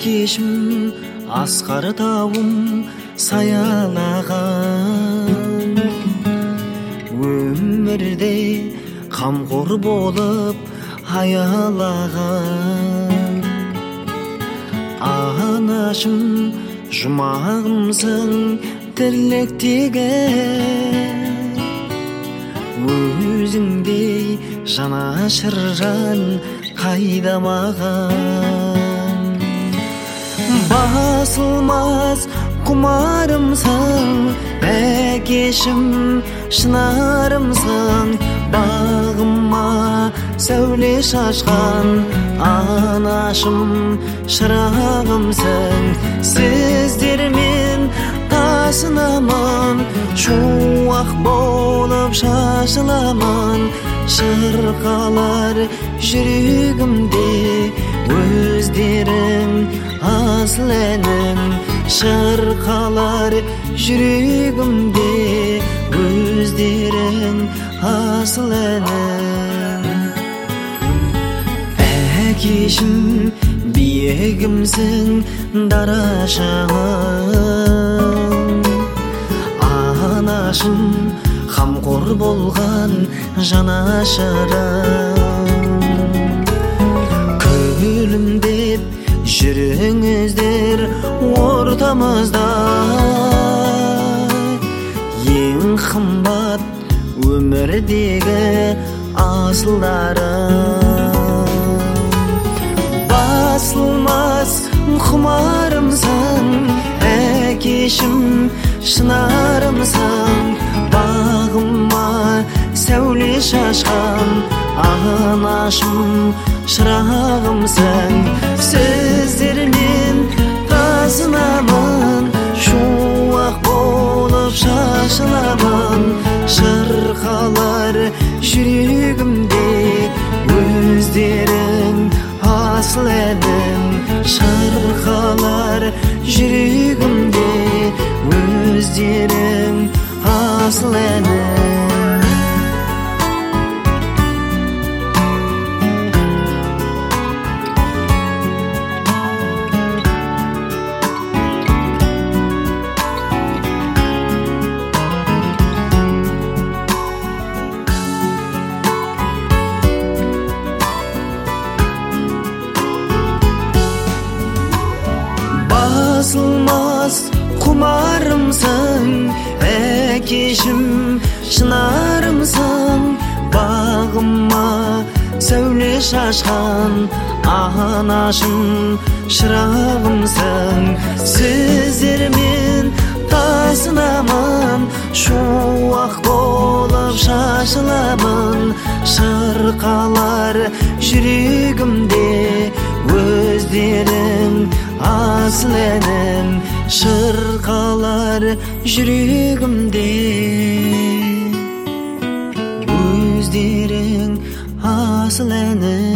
әкешім асқар тауым саялаған, өмірде қамқор болып аялаған. Анашым жұмағымсың тірліктегі, өзіңдей жанашыр жан қайда маған. Басылмас құмарымсың, әкешім шынарымсың, бағыма сәуле шашқан анашым шырағымсың. Сіздермен тасынамын, шуақ болып шашыламын, шырқалар жүрегімде өздерің асыл әнім. Шырқалар жүрегімде өздерің асыл әнім. Әкешім биігімсің дара шағым, анашым қамқор болған жанашырым. Күлімдеп жүріңіздер ортамызда, ең қымбат өмірдегі асылдарым. Басылмас құмарымсың, әкешім шынарымсың, бағыма сәуле шашқан анашым шырағымсың. Сіздермен тасынамын, шуақ болып шашыламын, шырқалар жүрегімде өздерің асыл әнім. Шырқалар жүрегімде өздерің асыл әнім. Басылмас құмарымсың, әкешім шынарымсың, бағыма сәуле шашқан анашым шырағымсың. Сіздермен тасынамын, шуақ болып шашыламын, шырқалар жүрегімде өздерің асыл әнім. Шырқалар жүрегімде өздерің асыл әнім.